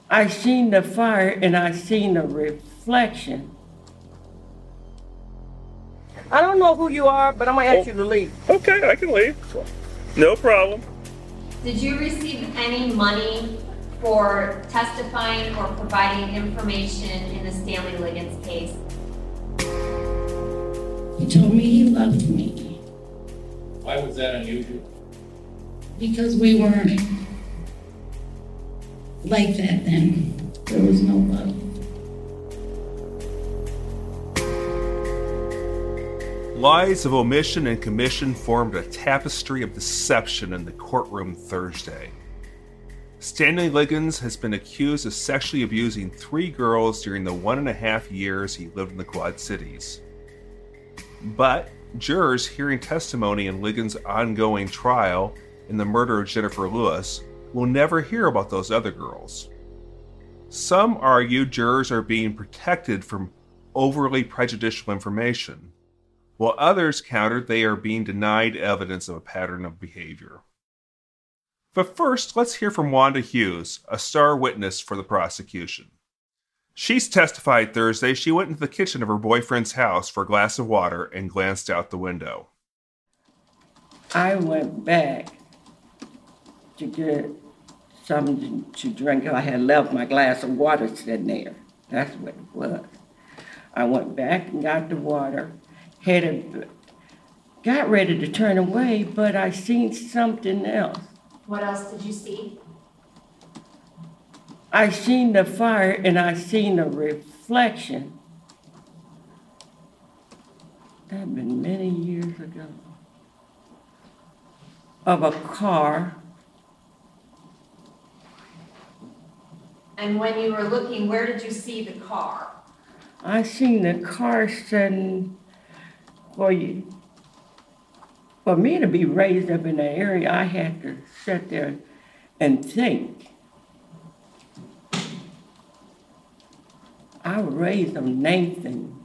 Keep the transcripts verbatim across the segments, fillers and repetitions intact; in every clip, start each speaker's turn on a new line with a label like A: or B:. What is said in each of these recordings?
A: I seen the fire and I seen the reflection. I don't know who you are, but I'm gonna ask
B: Oh.
A: you to leave.
B: Okay, I can leave. No problem.
C: Did you receive any money for testifying or providing information in the Stanley Liggins case?
D: He told me he loved me
E: Why was that unusual?
D: because we weren't like that then. There was no love.
F: Lies of omission and commission formed a tapestry of deception in the courtroom Thursday. Stanley Liggins has been accused of sexually abusing three girls during the one and a half years he lived in the Quad Cities. But jurors hearing testimony in Liggins' ongoing trial in the murder of Jennifer Lewis will never hear about those other girls. Some argue jurors are being protected from overly prejudicial information, while others countered they are being denied evidence of a pattern of behavior. But first, let's hear from Wanda Hughes, a star witness for the prosecution. She's testified Thursday she went into the kitchen of her boyfriend's house for a glass of water and glanced out the window.
A: I went back to get something to drink. I had left my glass of water sitting there. That's what it was. I went back and got the water, headed, got ready to turn away, but I seen something else.
C: What else did you see?
A: I seen the fire and I seen a reflection. That had been many years ago. Of a car.
C: And when you were looking, where did you see the car?
A: I seen the car sitting, for you. For me to be raised up in that area, I had to sit there and think. I was raised on Nathan.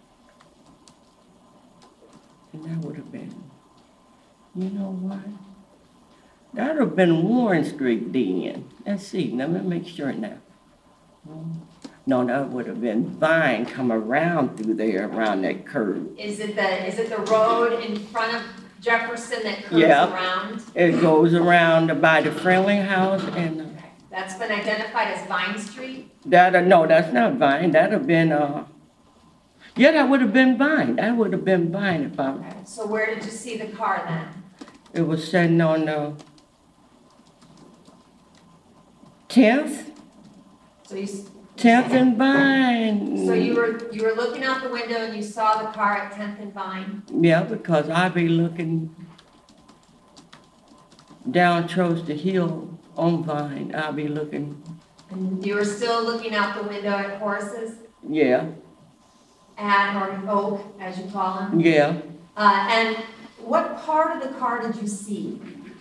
A: And that would have been, you know what? That would have been Warren Street then. Let's see, let me make sure now. No, that would have been Vine come around through there, around that curve.
C: Is it the, is it the road in front of Jefferson that curves
A: Yeah.
C: around?
A: It goes around by the Friendly House and uh,
C: That's been identified as Vine Street?
A: that, uh, no, that's not Vine. That'd have been, uh, yeah, that would have been Vine. That would have been Vine if I,
C: Okay. So where did you see the car then?
A: it was sitting on the tenth,
C: So you, s-
A: tenth and Vine.
C: so you were, you were looking out the window and you saw the car at tenth and Vine?
A: Yeah, because I be looking down towards the hill on Vine. I'll be looking,
C: And you were still looking out the window at Horses
A: yeah,
C: and, or Oak, as you call them?
A: yeah.
C: Uh, and what part of the car did you see?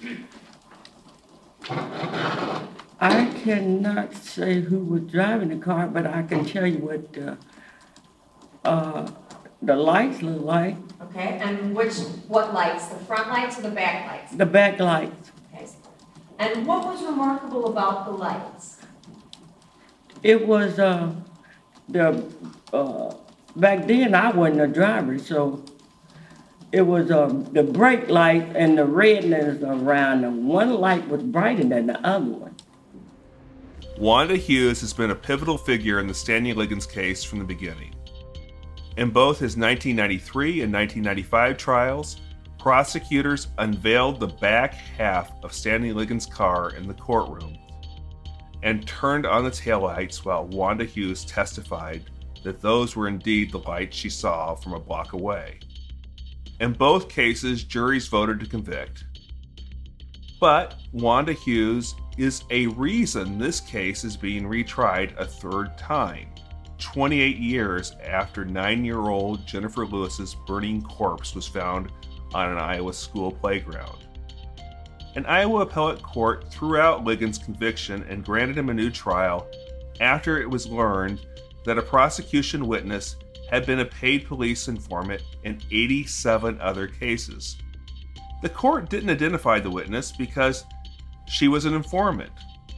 A: I cannot say who was driving the car, but I can tell you what the, uh, the lights look like,
C: Okay, and which, what lights, the front lights or the back lights?
A: the back lights.
C: Okay. And what was remarkable about the lights?
A: It was, uh, the, uh, back then I wasn't a driver, so it was, uh, the brake light and the redness around them. One light was brighter than the other one.
F: Wanda Hughes has been a pivotal figure in the Stanley Liggins case from the beginning. In both his nineteen ninety-three and nineteen ninety-five trials, prosecutors unveiled the back half of Stanley Liggins' car in the courtroom and turned on the taillights while Wanda Hughes testified that those were indeed the lights she saw from a block away. In both cases, juries voted to convict. But Wanda Hughes is a reason this case is being retried a third time, twenty-eight years after nine-year-old Jennifer Lewis's burning corpse was found on an Iowa school playground. An Iowa appellate court threw out Liggins' conviction and granted him a new trial after it was learned that a prosecution witness had been a paid police informant in eighty-seven other cases. The court didn't identify the witness because she was an informant.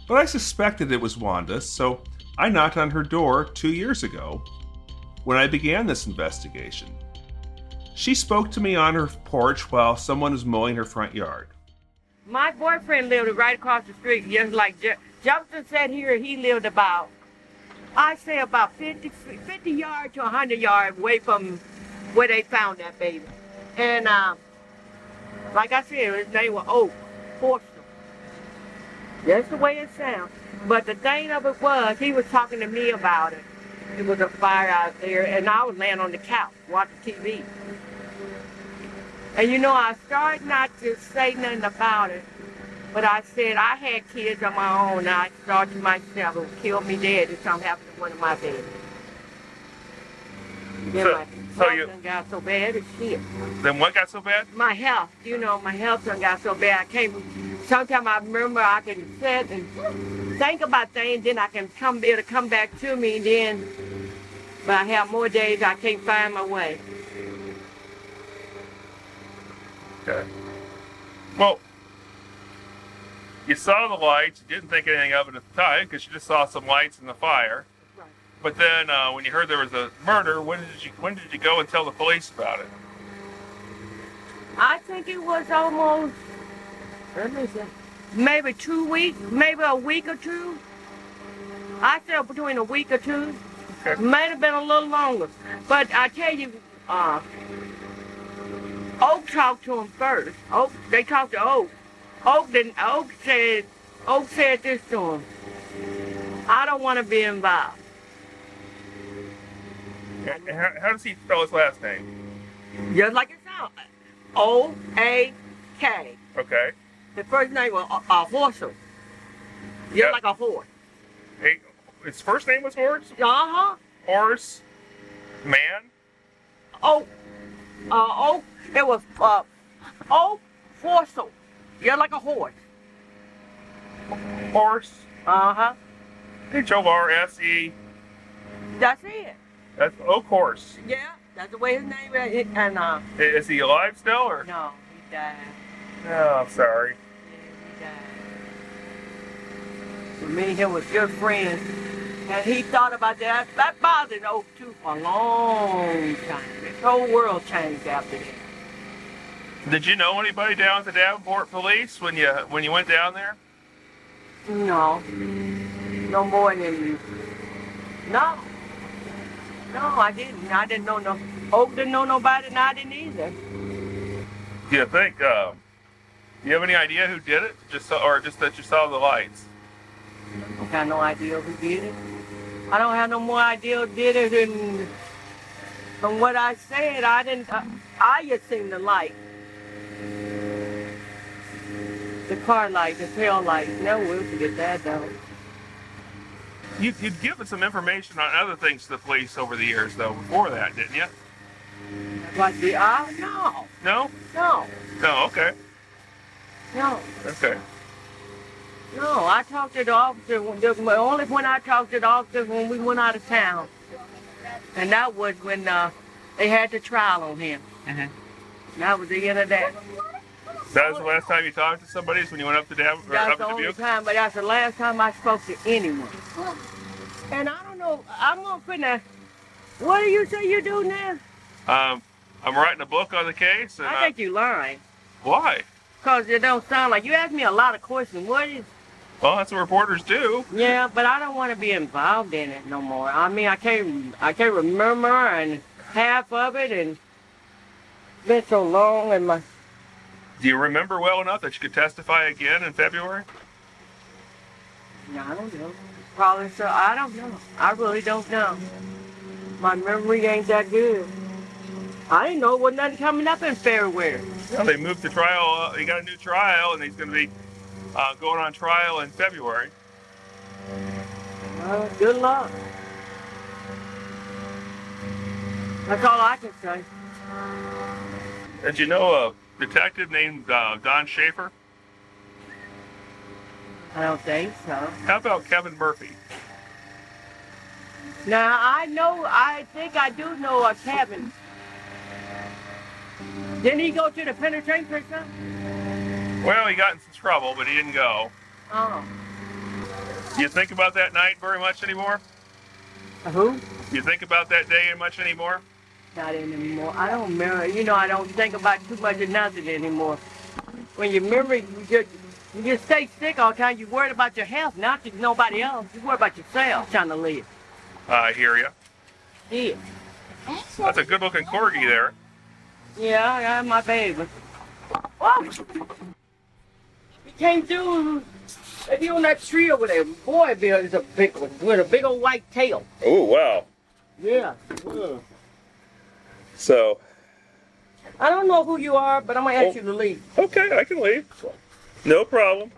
F: but I suspected it was Wanda, so I knocked on her door two years ago when I began this investigation. She spoke to me on her porch while someone was mowing her front yard.
G: My boyfriend lived right across the street, just like J- Jefferson said here, he lived about, I say about fifty, fifty yards to one hundred yards away from where they found that baby. And uh, like I said, his name was Oak Forster. That's the way it sounds. But the thing of it was, he was talking to me about it. It was a fire out there, and I was laying on the couch watching T V. And you know, I started not to say nothing about it, but I said I had kids of my own, and I thought to myself, it would kill me dead if something happened to one of my babies. Then
B: So-
G: my
B: so
G: health
B: you-
G: done got so bad as shit.
B: Then what got so bad?
G: My health, you know, my health done got so bad. I can't, sometimes I remember I can sit and think about things, then I can come, it'll come back to me, then, but I have more days I can't find my way.
B: Okay. Well, you saw the lights. You didn't think anything of it at the time because you just saw some lights in the fire.
G: Right.
B: But then, uh, when you heard there was a murder, when did you when did you go and tell the police about it?
G: I think it was almost, let me see, maybe two weeks, maybe a week or two. I said between a week or two.
B: Okay.
G: Might have been a little longer. But I tell you, uh, Oak talked to him first. Oak, they talked to Oak. Oak didn't, Oak said, Oak said this to him. I don't want to be involved.
B: And How, how does he spell his last name?
G: Just like it sounds. O A K.
B: Okay.
G: The first name was a, a horser. Just
B: Yeah.
G: like a horse.
B: Hey, his first name was Horse?
G: Uh-huh.
B: Horse? Man?
G: Oak. Uh, Oak. It was uh, Oak Forcel. Just like a horse.
B: Horse?
G: Uh-huh.
B: H O R S E.
G: That's it.
B: That's Oak Horse.
G: Yeah, that's the way his name is. And, uh,
B: I- Is he alive still, or?
G: no, he died.
B: Oh, I'm sorry.
G: Yeah, he died. For me and him was good friends. And he thought about that. That bothered Oak, too, for a long time. His whole world changed after that.
B: Did you know anybody down at the Davenport Police when you when you went down there?
G: No. No more than... No. No, I didn't. I didn't know no... Oak didn't know nobody, and I didn't either.
B: Do you think? Uh, do you have any idea who did it? Just saw, or just that you saw the lights?
G: I got no idea who did it. I don't have no more idea who did it, and from what I said, I didn't... I, I just seen the light. The car light, the tail light. No, we'll forget that, though.
B: You, you'd given some information on other things to the police over the years, though, before that, didn't you?
G: But the... Uh, no.
B: No?
G: No.
B: No, okay.
G: No.
B: Okay.
G: No, I talked to the officer, when the, only when I talked to the officer when we went out of town. And that was when uh, they had the trial on him.
A: Uh-huh.
G: That was the end of that.
B: That was the last time you talked to somebody is when you went up to Dav- or
G: That's
B: up
G: the
B: to
G: only
B: Dubuque?
G: time, but that's the last time I spoke to anyone. And I don't know, I'm gonna put that, what do you say you do now?
B: Um, I'm writing a book on the case, and
G: I
B: uh,
G: think you lying.
B: why?
G: Cause it don't sound like, you asked me a lot of questions, what is,
B: Well, that's what reporters do.
G: yeah, but I don't want to be involved in it no more. I mean, I can't, I can't remember and half of it, and it's been so long, and my,
B: Do you remember well enough that you could testify again in February?
G: I don't know. Probably so, I don't know. I really don't know. My memory ain't that good. I didn't know there was nothing coming up in February.
B: Well, they moved the trial. Uh, he got a new trial, and he's going to be uh, going on trial in February.
G: Well, good luck. That's all I can say.
B: Did you know a detective named uh, Don Schaefer?
G: I don't think so.
B: How about Kevin Murphy?
G: Now, I know, I think I do know a Kevin. Didn't he go to the penitentiary or something?
B: Well, he got in some trouble, but he didn't go.
G: Oh.
B: You think about that night very much anymore?
G: Uh, Who?
B: You think about that day much anymore?
G: Not anymore. I don't remember. You know, I don't think about too much of nothing anymore. When you remember, you just, you just stay sick all the time. You're worried about your health, not to nobody else. You worry about yourself trying to live.
B: I hear you.
G: Yeah.
B: That's a good-looking corgi there.
G: Yeah, I got my baby. Oh! He came through. Maybe on that tree over there. Boy, Bill is a big one with a big old white tail.
B: Oh, wow.
G: Yeah. yeah.
B: So,
G: I don't know who you are, but I'm gonna ask
B: Oh.
G: you to leave.
B: okay, I can leave. No problem.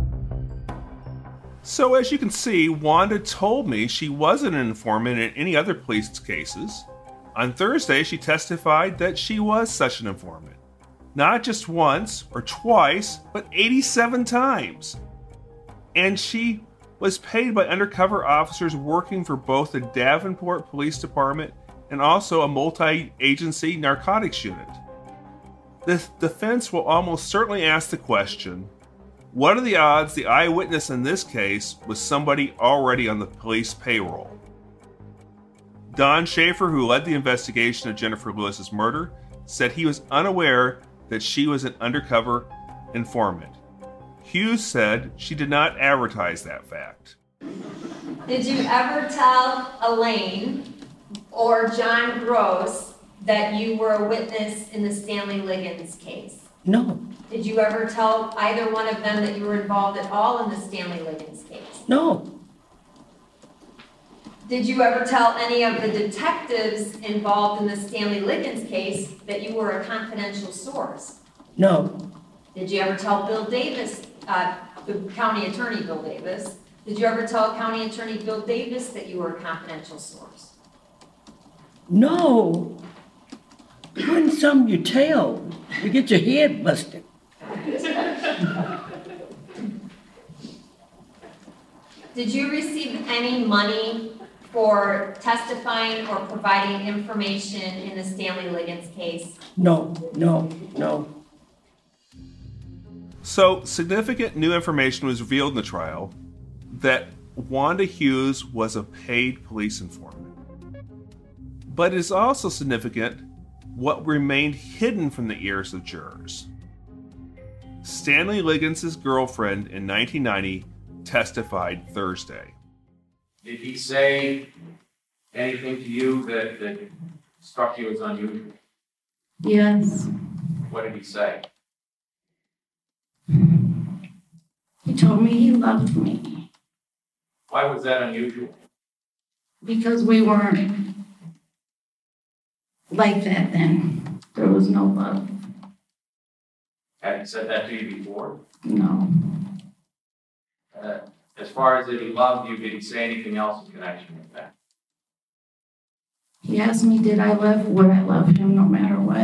F: So, as you can see, Wanda told me she wasn't an informant in any other police cases. On Thursday, she testified that she was such an informant. Not just once or twice, but eighty-seven times. And she was paid by undercover officers working for both the Davenport Police Department and also a multi-agency narcotics unit. The defense will almost certainly ask the question, what are the odds the eyewitness in this case was somebody already on the police payroll? Don Schaefer, who led the investigation of Jennifer Lewis's murder, said he was unaware that she was an undercover informant. Hughes said she did not advertise that fact.
C: Did you ever tell Elaine or John Gross that you were a witness in the Stanley Liggins case?
A: No,
C: Did you ever tell either one of them that you were involved at all in the Stanley Liggins case?
A: no,
C: Did you ever tell any of the detectives involved in the Stanley Liggins case that you were a confidential source?
A: no,
C: Did you ever tell Bill Davis, uh, the county attorney Bill Davis, did you ever tell county attorney Bill Davis that you were a confidential source?
A: no. When some you tell, you get your head busted.
C: Did you receive any money for testifying or providing information in the Stanley Liggins case?
A: No, no, no.
F: So, significant new information was revealed in the trial that Wanda Hughes was a paid police informant. But it is also significant what remained hidden from the ears of jurors. Stanley Liggins' girlfriend in nineteen ninety testified Thursday.
E: Did he say anything to you that, that struck you as unusual?
D: Yes.
E: What did he say?
D: He told me he loved me
E: Why was that unusual?
D: because we weren't like that then. There was no love.
E: Had he said that to you before?
D: No.
E: Uh, as far as that he loved you, did he say anything else in connection with that?
D: He asked me, did I love, would I love him no matter what?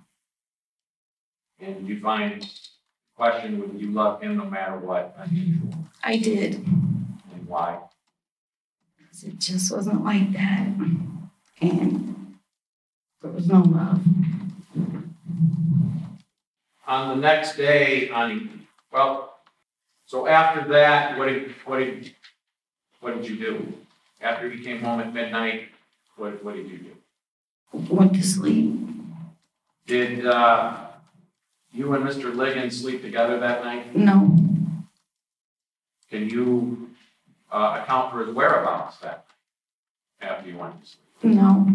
E: And did you find the question, would you love him no matter what, unusual?
D: I did.
E: And why?
D: 'Cause it just wasn't like that. And there was no love.
E: On the next day, on, well, so after that, what did, what did, what did you do? After you came home at midnight, what, what did you do?
D: Went to sleep.
E: Did, uh, you and Mister Liggins sleep together that night?
D: No.
E: Can you, uh, account for his whereabouts that, after you went to sleep?
D: No.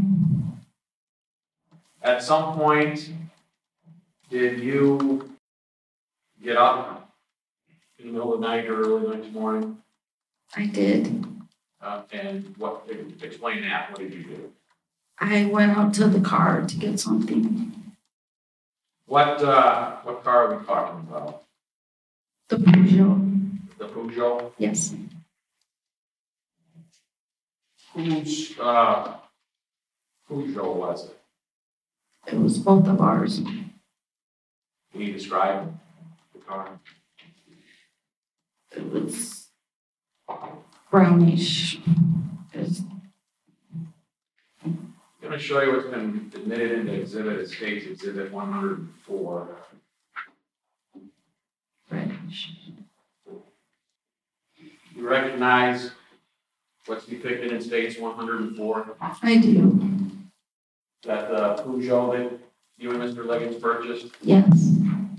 E: At some point, did you get up in the middle of the night or early next morning?
D: I did.
E: Uh, and what, explain that, what did you do?
D: I went out to the car to get something.
E: What, uh, what car are we talking about?
D: The Peugeot.
E: The Peugeot?
D: Yes.
E: Whose, uh, Peugeot was it?
D: It was both of ours.
E: Can you describe the car?
D: It was brownish. It was
E: I'm gonna show you what's been admitted into exhibit, it states exhibit one hundred four.
D: reddish.
E: You recognize what's depicted in States one hundred and four?
D: I do.
E: That the Peugeot that you and Mister Liggins purchased?
D: Yes.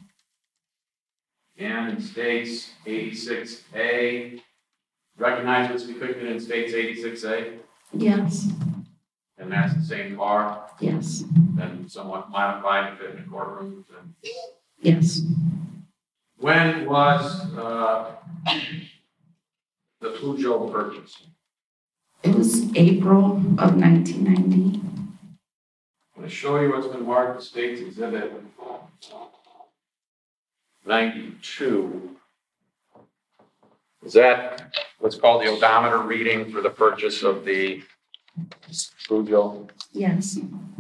E: And in States eighty-six A, recognize what's depicted in States eighty-six A?
D: Yes.
E: And that's the same car,
D: Yes.
E: then somewhat modified to fit in the courtroom?
D: Yes.
E: When was uh, the Peugeot purchased?
D: It was April of nineteen ninety.
E: I'm going to show you what's been marked as States Exhibit ninety-two. Is that what's called the odometer reading for the purchase of the Peugeot?
D: Yes.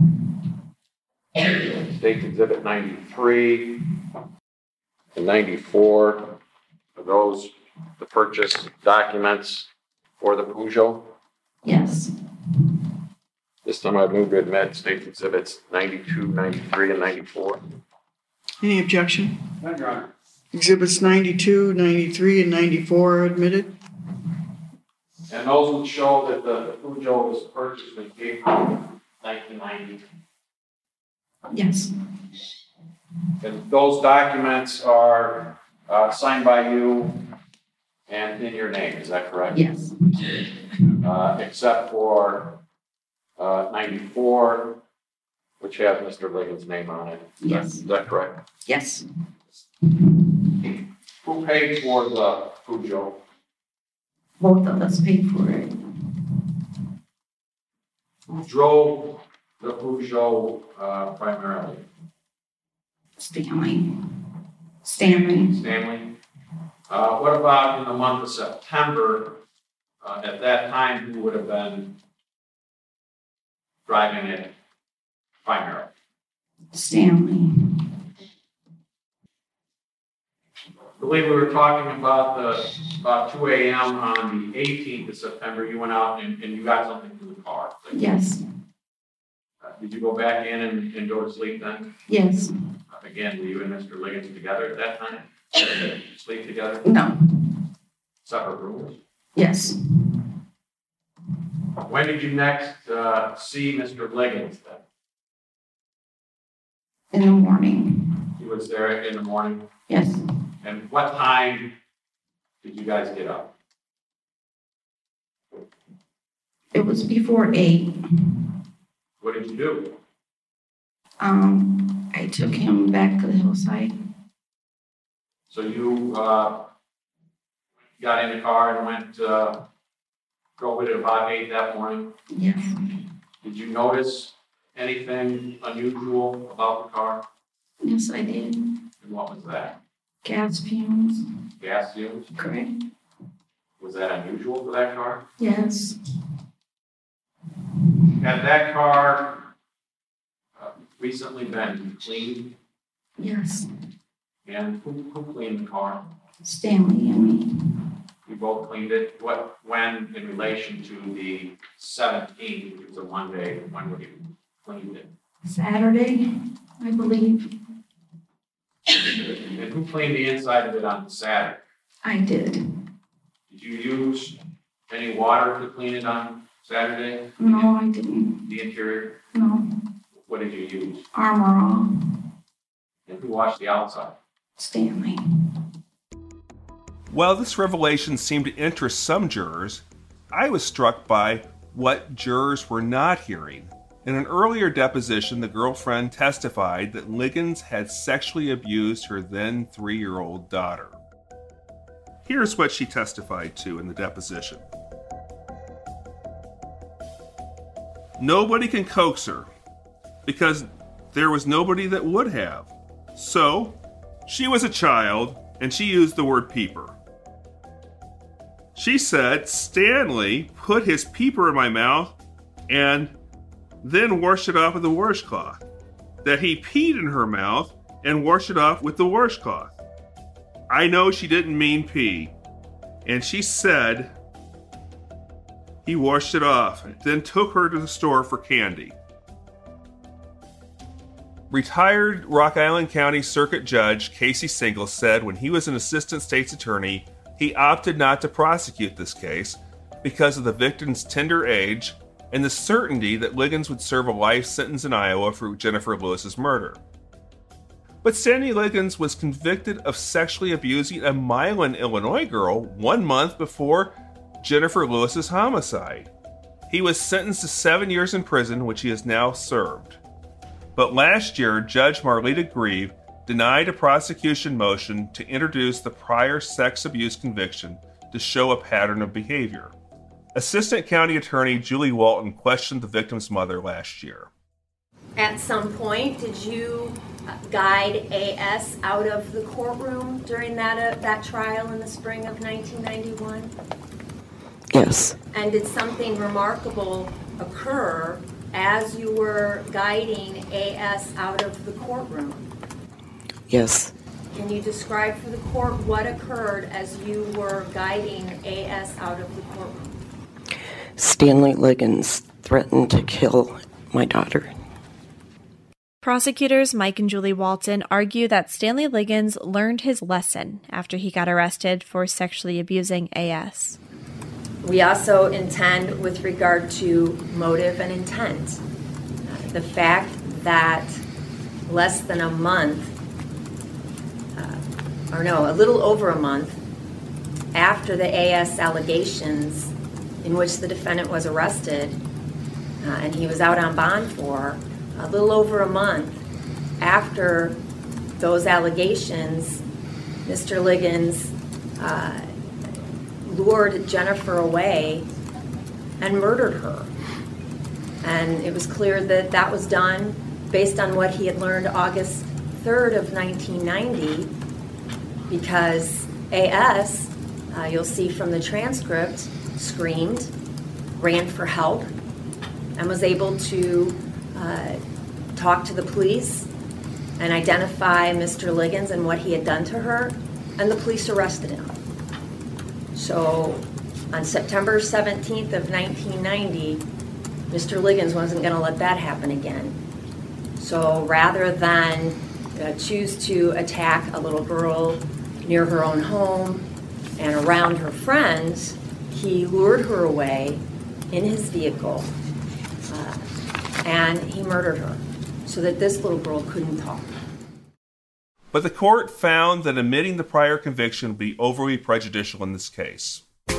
E: States Exhibit ninety-three and ninety-four, are those the purchase documents for the Peugeot?
D: Yes.
E: This time I've moved to admit States Exhibits ninety-two, ninety-three, and ninety-four.
H: Any objection?
E: None, Your Honor.
H: Exhibits ninety-two, ninety-three, and ninety-four are admitted.
E: And those would show that the Peugeot was purchased in April nineteen ninety.
D: Yes.
E: And those documents are uh, signed by you and in your name, is that correct?
D: Yes.
E: Uh, except for uh, ninety-four, which has Mister Liggins' name on it. Is that-
D: Yes.
E: Is that correct?
D: Yes.
E: Who paid for the Peugeot?
D: Both of us paid for it.
E: Who drove the Peugeot uh, primarily?
D: Stanley. Stanley.
E: Stanley? Uh, what about in the month of September? Uh, at that time, who would have been driving it primarily?
D: Stanley.
E: I believe we were talking about the, about two A M on the eighteenth of September, you went out and, and you got something from the car.
D: Yes.
E: Uh, Did you go back in and, and go to sleep then?
D: Yes.
E: Uh, Again, were you and Mister Liggins together at that time? Sleep together?
D: No.
E: Separate rooms?
D: Yes.
E: When did you next, uh, see Mister Liggins then?
D: In the morning.
E: He was there in the morning?
D: Yes.
E: And what time did you guys get up?
D: It was before eight.
E: What did you do?
D: Um, I took him back to the hillside.
E: So you, uh, got in the car and went, uh, drove it at about eight that morning?
D: Yes.
E: Did you notice anything unusual about the car?
D: Yes, I did.
E: And what was that?
D: Gas fumes.
E: Gas fumes?
D: Correct.
E: Was that unusual for that car?
D: Yes.
E: Had that car uh, recently been cleaned?
D: Yes.
E: And who, who cleaned the car?
D: Stanley and me.
E: You both cleaned it? What, when in relation to the seventeenth, which was a Monday, when were you cleaned it?
D: Saturday, I believe.
E: And who cleaned the inside of it on Saturday?
D: I did.
E: Did you use any water to clean it on Saturday?
D: No, I didn't.
E: The interior?
D: No.
E: What did you use?
D: Armor All.
E: And who washed the outside?
D: Stanley.
F: While this revelation seemed to interest some jurors, I was struck by what jurors were not hearing. In an earlier deposition, the girlfriend testified that Liggins had sexually abused her then three-year-old daughter. Here's what she testified to in the deposition. Nobody can coax her, because there was nobody that would have. So, she was a child, and she used the word peeper. She said Stanley put his peeper in my mouth and then washed it off with a washcloth. That he peed in her mouth and washed it off with the washcloth. I know she didn't mean pee. And she said he washed it off, then took her to the store for candy. Retired Rock Island County Circuit Judge Casey Single said when he was an assistant state's attorney, he he opted not to prosecute this case because of the victim's tender age and the certainty that Liggins would serve a life sentence in Iowa for Jennifer Lewis's murder. But Stanley Liggins was convicted of sexually abusing a Milan, Illinois girl one month before Jennifer Lewis's homicide. He was sentenced to seven years in prison, which he has now served. But last year, Judge Marlita Grieve denied a prosecution motion to introduce the prior sex abuse conviction to show a pattern of behavior. Assistant County Attorney Julie Walton questioned the victim's mother last year.
C: At some point, did you guide A S out of the courtroom during that, uh, that trial in the spring of nineteen ninety-one?
I: Yes.
C: And did something remarkable occur as you were guiding A S out of the courtroom?
I: Yes.
C: Can you describe for the court what occurred as you were guiding A S out of the courtroom?
I: Stanley Liggins threatened to kill my daughter.
J: Prosecutors Mike and Julie Walton argue that Stanley Liggins learned his lesson after he got arrested for sexually abusing A S.
C: We also intend, with regard to motive and intent, uh, the fact that less than a month, uh, or no, a little over a month after the A S allegations in which the defendant was arrested, uh, and he was out on bond for, a little over a month after those allegations, Mister Liggins uh, lured Jennifer away and murdered her. And it was clear that that was done based on what he had learned August third of nineteen ninety, because A S, uh, you'll see from the transcript, screamed, ran for help, and was able to uh, talk to the police and identify Mister Liggins and what he had done to her, and the police arrested him. So on September seventeenth of nineteen ninety, Mister Liggins wasn't going to let that happen again. So rather than uh, choose to attack a little girl near her own home and around her friends, he lured her away in his vehicle uh, and he murdered her so that this little girl couldn't talk.
F: But the court found that admitting the prior conviction would be overly prejudicial in this case.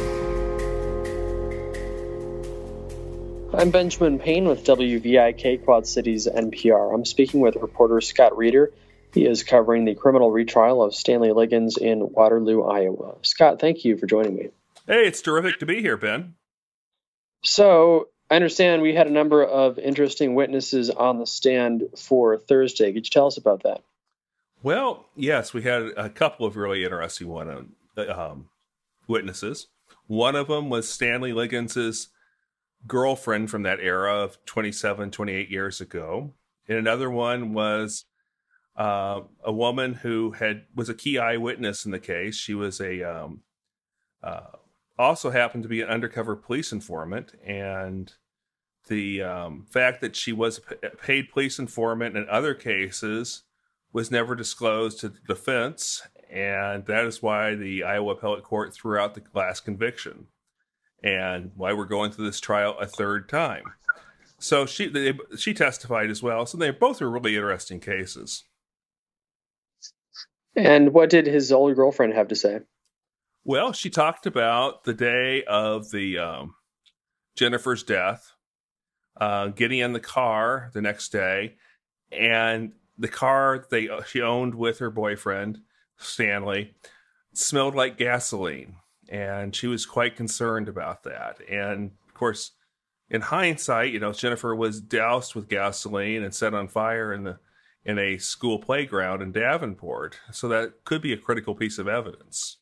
K: I'm Benjamin Payne with W V I K Quad Cities N P R. I'm speaking with reporter Scott Reeder. He is covering the criminal retrial of Stanley Liggins in Waterloo, Iowa. Scott, thank you for joining me.
F: Hey, it's terrific to be here, Ben.
K: So, I understand we had a number of interesting witnesses on the stand for Thursday. Could you tell us about that?
F: Well, yes, we had a couple of really interesting one um, witnesses. One of them was Stanley Liggins's girlfriend from that era of twenty-seven, twenty-eight years ago. And another one was uh, a woman who had was a key eyewitness in the case. She was a um, uh, also happened to be an undercover police informant, and the um, fact that she was a paid police informant in other cases was never disclosed to the defense, and that is why the Iowa Appellate Court threw out the last conviction, and why we're going through this trial a third time. So she they, she testified as well. So they both are really interesting cases.
K: And what did his older girlfriend have to say?
F: Well, she talked about the day of the um, Jennifer's death, uh, getting in the car the next day, and the car they she owned with her boyfriend, Stanley, smelled like gasoline, and she was quite concerned about that. And, of course, in hindsight, you know, Jennifer was doused with gasoline and set on fire in the in a school playground in Davenport, so that could be a critical piece of evidence.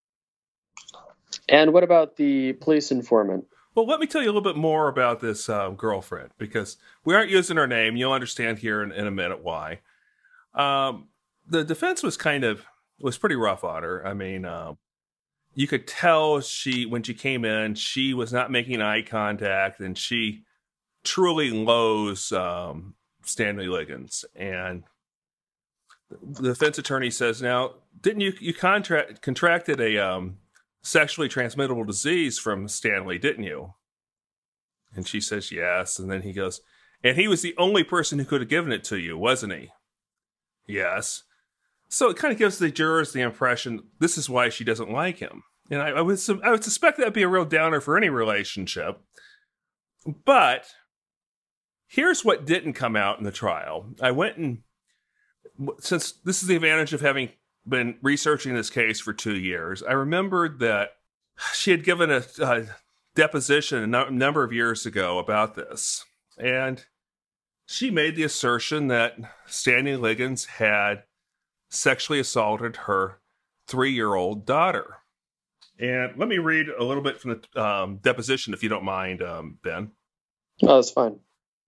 K: And what about the police informant?
F: Well, let me tell you a little bit more about this uh, girlfriend, because we aren't using her name. You'll understand here in, in a minute why. Um, the defense was kind of, was pretty rough on her. I mean, uh, you could tell she, when she came in, she was not making eye contact, and she truly loathes um, Stanley Liggins. And the defense attorney says, now, didn't you, you contract, contracted a um, sexually transmittable disease from Stanley, didn't you? And she says, yes. And then he goes, and he was the only person who could have given it to you, wasn't he? Yes. So it kind of gives the jurors the impression this is why she doesn't like him. And I, I, would, I would suspect that would be a real downer for any relationship. But here's what didn't come out in the trial. I went and, since this is the advantage of having been researching this case for two years, I remembered that she had given a, a deposition a no, number of years ago about this. And she made the assertion that Stanley Liggins had sexually assaulted her three-year-old daughter. And let me read a little bit from the um, deposition, if you don't mind, um, Ben.
K: Oh, that's fine.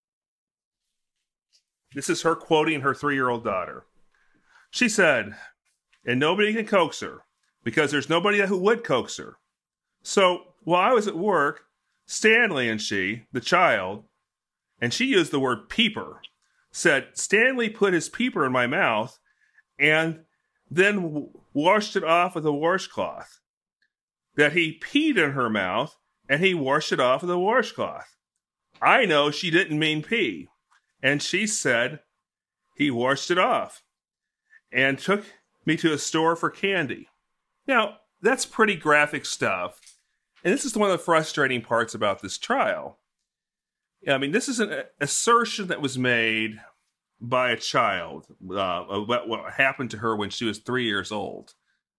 F: This is her quoting her three-year-old daughter. She said, and nobody can coax her, because there's nobody who would coax her. So while I was at work, Stanley and she, the child, and she used the word peeper, said, Stanley put his peeper in my mouth and then w- washed it off with a washcloth. That he peed in her mouth and he washed it off with a washcloth. I know she didn't mean pee. And she said he washed it off and took me to a store for candy. Now, that's pretty graphic stuff. And this is one of the frustrating parts about this trial. I mean, this is an assertion that was made by a child uh, about what happened to her when she was three years old.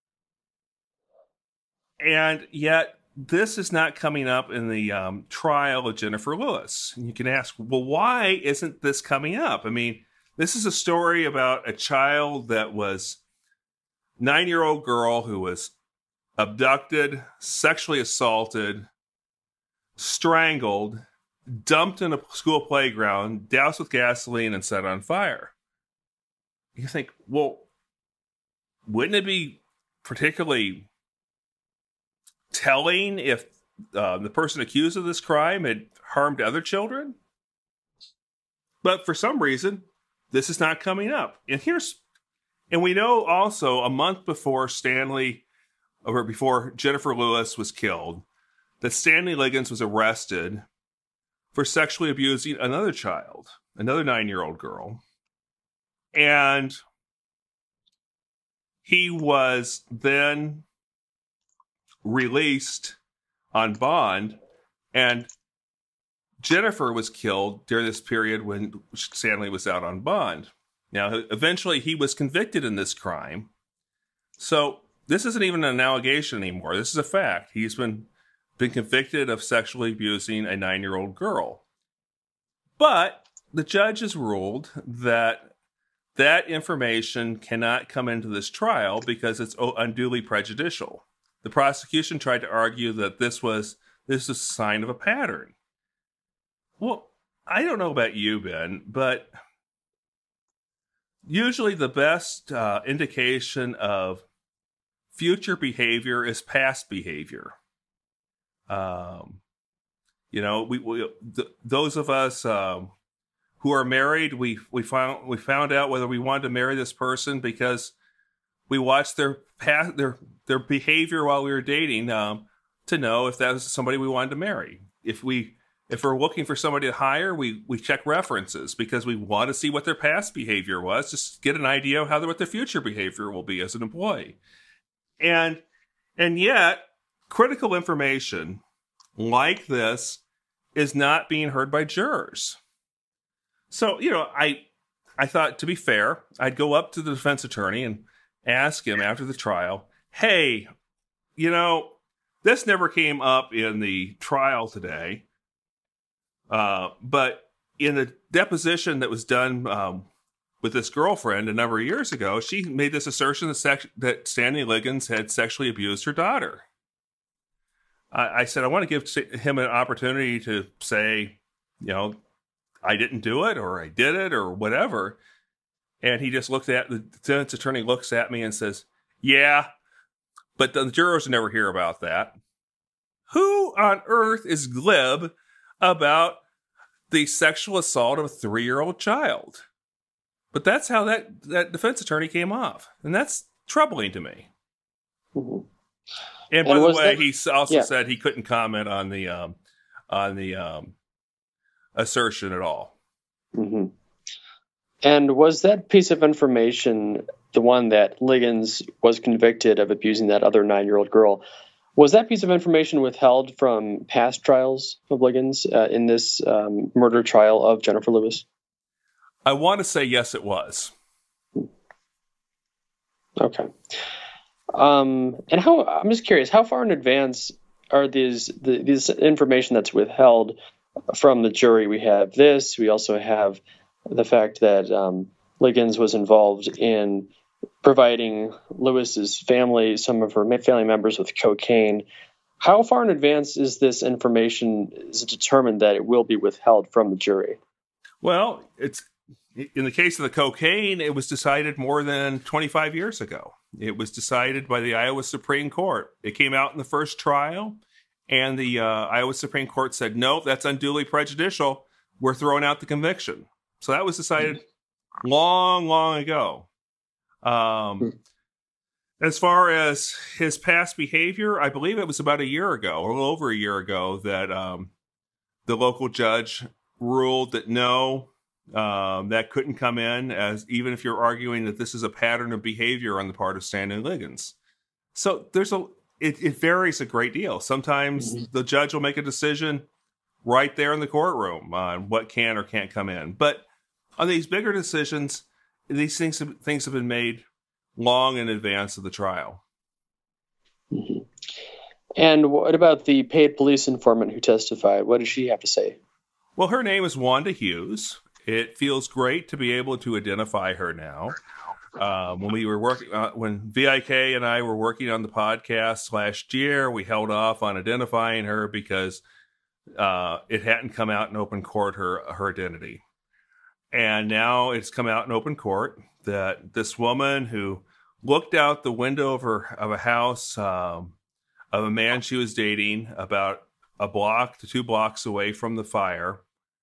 F: And yet, this is not coming up in the um, trial of Jennifer Lewis. And you can ask, well, why isn't this coming up? I mean, this is a story about a child that was a nine-year-old girl who was abducted, sexually assaulted, strangled, dumped in a school playground, doused with gasoline, and set on fire. You think, well, wouldn't it be particularly telling if uh, the person accused of this crime had harmed other children? But for some reason, this is not coming up. And here's, and we know also a month before Stanley, or before Jennifer Lewis was killed, that Stanley Liggins was arrested for sexually abusing another child, another nine-year-old girl. And he was then released on bond, and Jennifer was killed during this period when Stanley was out on bond. Now, eventually he was convicted in this crime. So this isn't even an allegation anymore. This is a fact. He's been been convicted of sexually abusing a nine-year-old girl. But the judge has ruled that that information cannot come into this trial because it's unduly prejudicial. The prosecution tried to argue that this was this is a sign of a pattern. Well, I don't know about you, Ben, but usually the best uh, indication of future behavior is past behavior. Um, you know, we, we th- those of us um, who are married, we we found we found out whether we wanted to marry this person because we watched their past their their behavior while we were dating um, to know if that was somebody we wanted to marry. If we if we're looking for somebody to hire, we we check references because we want to see what their past behavior was, just get an idea of how what their future behavior will be as an employee. And and yet, critical information like this is not being heard by jurors. So, you know, I I thought, to be fair, I'd go up to the defense attorney and ask him after the trial, hey, you know, this never came up in the trial today, uh, but in the deposition that was done um, with this girlfriend a number of years ago, she made this assertion that, sex- that Stanley Liggins had sexually abused her daughter. I, I said, I want to give him an opportunity to say, you know, I didn't do it, or I did it, or whatever. And he just looked at, the defense attorney looks at me and says, yeah, but the jurors never hear about that. Who on earth is glib about the sexual assault of a three-year-old child? But that's how that, that defense attorney came off. And that's troubling to me.
K: Mm-hmm.
B: And by
K: And
B: the
K: was
B: way,
K: that-
B: he also
K: yeah.
B: said he couldn't comment on the um, on the um, assertion at all.
K: hmm And was that piece of information the one that Liggins was convicted of abusing that other nine-year-old girl? Was that piece of information withheld from past trials of Liggins uh, in this um, murder trial of Jennifer Lewis?
B: I want to say yes, it was.
K: Okay. Um, and how? I'm just curious. How far in advance are these the, these information that's withheld from the jury? We have this. We also have the fact that um, Liggins was involved in providing Lewis's family, some of her family members, with cocaine. How far in advance is this information is it determined that it will be withheld from the jury?
B: Well, it's in the case of the cocaine, it was decided more than twenty-five years ago. It was decided by the Iowa Supreme Court. It came out in the first trial, and the uh, Iowa Supreme Court said, no, that's unduly prejudicial. We're throwing out the conviction. So that was decided long, long ago. Um, as far as his past behavior, I believe it was about a year ago, or a little over a year ago, that um, the local judge ruled that no, um, that couldn't come in, as even if you're arguing that this is a pattern of behavior on the part of Stanley Liggins. So there's a it, it varies a great deal. Sometimes mm-hmm. the judge will make a decision right there in the courtroom on what can or can't come in. But on these bigger decisions, these things have, things have been made long in advance of the trial.
K: Mm-hmm. And what about the paid police informant who testified? What did she have to say?
B: Well, her name is Wanda Hughes. It feels great to be able to identify her now. Um, when we were working, uh, when V I K and I were working on the podcast last year, we held off on identifying her because uh, it hadn't come out in open court, her her identity. And now it's come out in open court that this woman who looked out the window of her of a house um, of a man she was dating about a block to two blocks away from the fire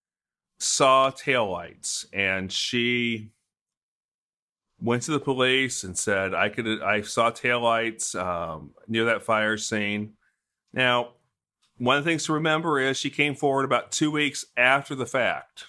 B: saw taillights, and she went to the police and said, I could I saw taillights um, near that fire scene. Now, one of the things to remember is she came forward about two weeks after the fact,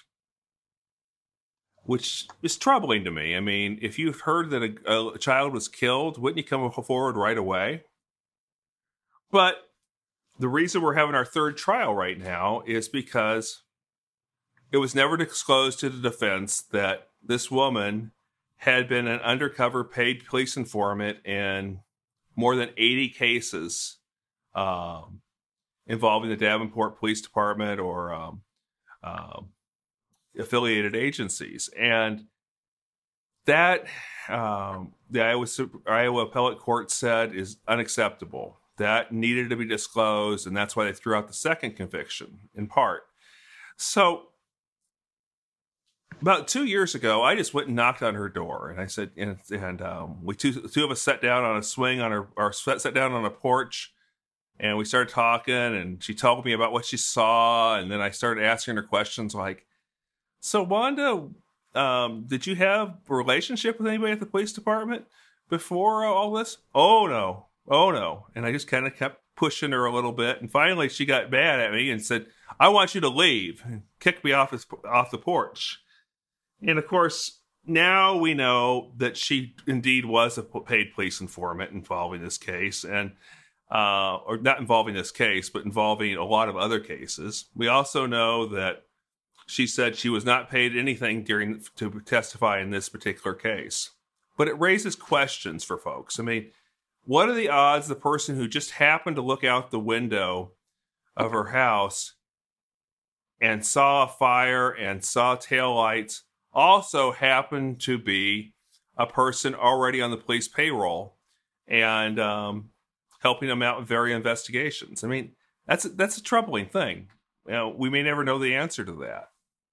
B: which is troubling to me. I mean, if you've heard that a, a child was killed, wouldn't you come forward right away? But the reason we're having our third trial right now is because it was never disclosed to the defense that this woman had been an undercover paid police informant in more than eighty cases um, involving the Davenport Police Department or um, um, affiliated agencies. And that, um, the Iowa, Iowa Appellate Court said is unacceptable. That needed to be disclosed, and that's why they threw out the second conviction, in part. So about two years ago, I just went and knocked on her door, and I said, and, and um, we two, two of us sat down on a swing on her, or sat down on a porch, and we started talking, and she told me about what she saw, and then I started asking her questions like, so Wanda, um, did you have a relationship with anybody at the police department before uh, all this? Oh, no. Oh, no. And I just kind of kept pushing her a little bit, and finally she got mad at me and said, I want you to leave, and kicked me off, his, off the porch. And of course, now we know that she indeed was a paid police informant involving this case, and uh, or not involving this case, but involving a lot of other cases. We also know that she said she was not paid anything during to testify in this particular case. But it raises questions for folks. I mean, what are the odds the person who just happened to look out the window of her house and saw a fire and saw taillights also happened to be a person already on the police payroll and um, helping them out with various investigations? I mean, that's that's a troubling thing. You know, we may never know the answer to that.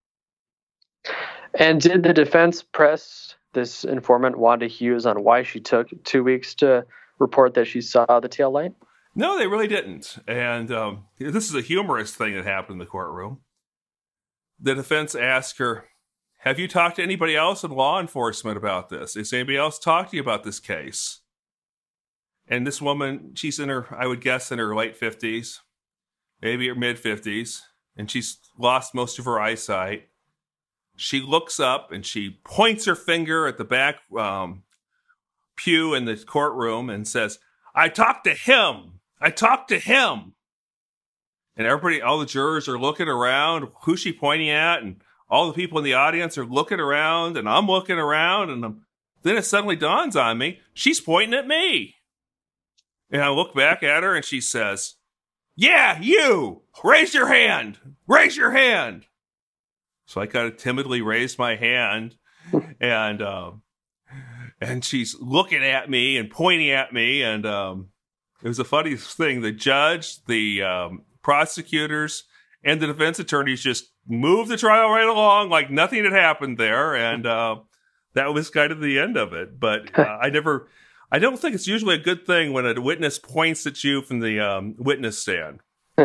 K: And did the defense press this informant, Wanda Hughes, on why she took two weeks to report that she saw the taillight?
B: No, they really didn't. And um, this is a humorous thing that happened in the courtroom. The defense asked her, have you talked to anybody else in law enforcement about this? Has anybody else talked to you about this case? And this woman, she's in her, I would guess, in her late fifties, maybe her mid fifties, and she's lost most of her eyesight. She looks up and she points her finger at the back um, pew in the courtroom and says, "I talked to him. I talked to him." And everybody, all the jurors are looking around. Who's she pointing at? And all the people in the audience are looking around, and I'm looking around, and I'm, then it suddenly dawns on me, she's pointing at me. And I look back at her and she says, "Yeah, you! Raise your hand! Raise your hand!" So I kind of timidly raised my hand, and um, and she's looking at me and pointing at me, and um, it was the funniest thing. The judge, the um, prosecutors, and the defense attorneys just moved the trial right along like nothing had happened there, and uh, that was kind of the end of it. But uh, I never... I don't think it's usually a good thing when a witness points at you from the um, witness stand.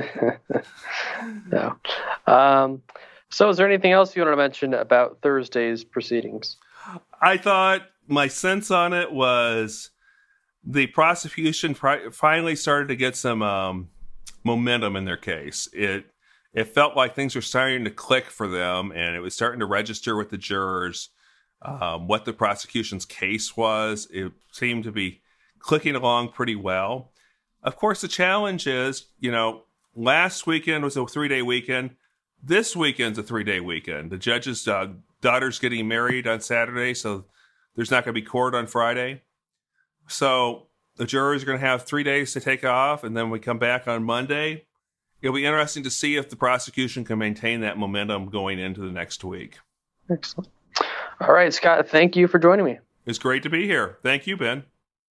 K: No. Um, so is there anything else you want to mention about Thursday's proceedings?
B: I thought my sense on it was the prosecution pri- finally started to get some um, momentum in their case. It it felt like things were starting to click for them, and it was starting to register with the jurors. Um, what the prosecution's case was, it seemed to be clicking along pretty well. Of course, the challenge is, you know, last weekend was a three-day weekend. This weekend's a three-day weekend. The judge's uh, daughter's getting married on Saturday, so there's not going to be court on Friday. So the jurors are going to have three days to take off, and then we come back on Monday. It'll be interesting to see if the prosecution can maintain that momentum going into the next week.
K: Excellent. All right, Scott, thank you for joining me.
B: It's great to be here. Thank you, Ben.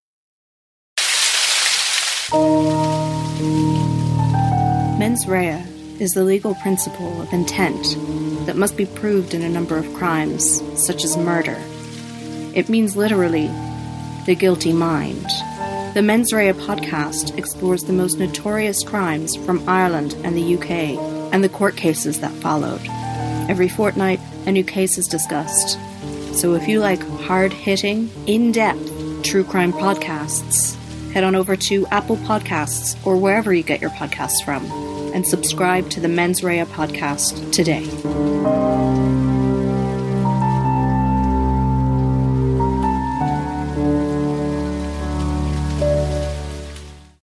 L: Mens rea is the legal principle of intent that must be proved in a number of crimes, such as murder. It means literally, the guilty mind. The Mens Rea podcast explores the most notorious crimes from Ireland and the U K, and the court cases that followed. Every fortnight, a new case is discussed. So if you like hard-hitting, in-depth true crime podcasts, head on over to Apple Podcasts or wherever you get your podcasts from and subscribe to the Mens Rea podcast today.